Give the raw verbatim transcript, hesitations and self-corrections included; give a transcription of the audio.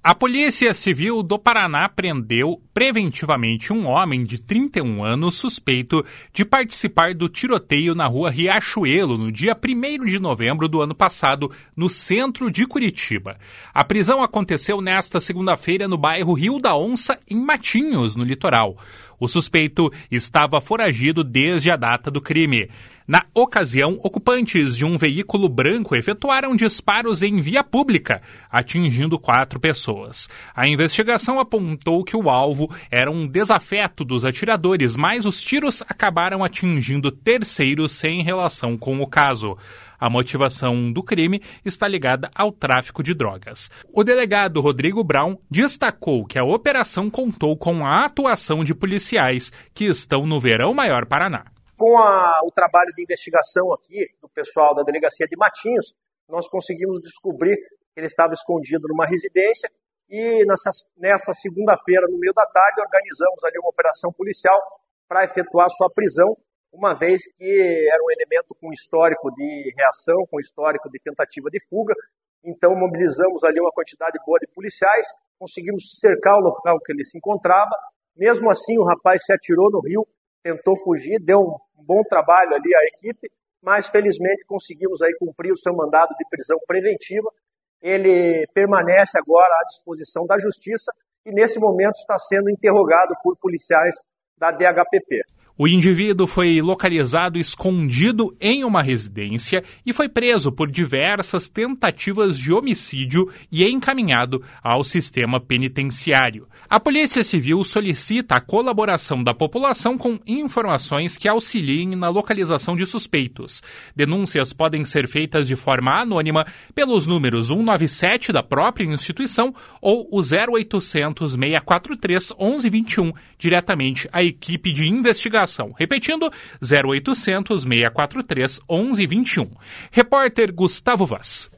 A Polícia Civil do Paraná prendeu preventivamente um homem de trinta e um anos suspeito de participar do tiroteio na rua Riachuelo no dia primeiro de novembro do ano passado, no centro de Curitiba. A prisão aconteceu nesta segunda-feira no bairro Rio da Onça, em Matinhos, no litoral. O suspeito estava foragido desde a data do crime. Na ocasião, ocupantes de um veículo branco efetuaram disparos em via pública, atingindo quatro pessoas. A investigação apontou que o alvo era um desafeto dos atiradores, mas os tiros acabaram atingindo terceiros sem relação com o caso. A motivação do crime está ligada ao tráfico de drogas. O delegado Rodrigo Brown destacou que a operação contou com a atuação de policiais que estão no Verão Maior Paraná. Com a, o trabalho de investigação aqui do pessoal da Delegacia de Matinhos, nós conseguimos descobrir que ele estava escondido numa residência e nessa, nessa segunda-feira, no meio da tarde, organizamos ali uma operação policial para efetuar sua prisão, uma vez que era um elemento com histórico de reação, com histórico de tentativa de fuga. Então mobilizamos ali uma quantidade boa de policiais, conseguimos cercar o local que ele se encontrava. Mesmo assim, o rapaz se atirou no rio, tentou fugir, deu um bom trabalho ali à equipe, mas felizmente conseguimos aí cumprir o seu mandado de prisão preventiva. Ele permanece agora à disposição da Justiça e nesse momento está sendo interrogado por policiais da D H P P. O indivíduo foi localizado escondido em uma residência e foi preso por diversas tentativas de homicídio e encaminhado ao sistema penitenciário. A Polícia Civil solicita a colaboração da população com informações que auxiliem na localização de suspeitos. Denúncias podem ser feitas de forma anônima pelos números cento e noventa e sete da própria instituição ou o zero oitocentos, seiscentos e quarenta e três, onze vinte e um, diretamente à equipe de investigação. Repetindo, zero oitocentos, seiscentos e quarenta e três, onze vinte e um. Repórter Gustavo Vaz.